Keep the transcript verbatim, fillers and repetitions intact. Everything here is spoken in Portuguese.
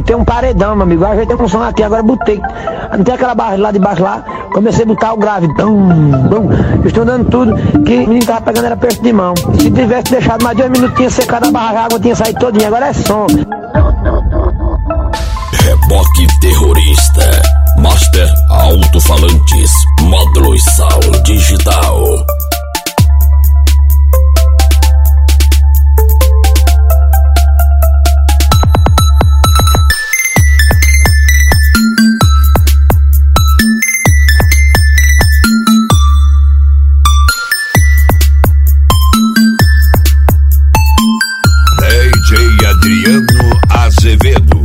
botei um paredão, meu amigo. Ajeitei com o som aqui, agora botei. Não tem aquela barra lá de baixo lá. Comecei a botar o grave. Bum, bum. Estou dando tudo que o menino tava pegando era perto de mão. Se tivesse deixado mais dois minutos, tinha secado a barra, a água tinha saído todinha. Agora é som. Reboque terrorista. Master Alto-Falantes. Módulos Sound Digital. D J Adriano Azevedo.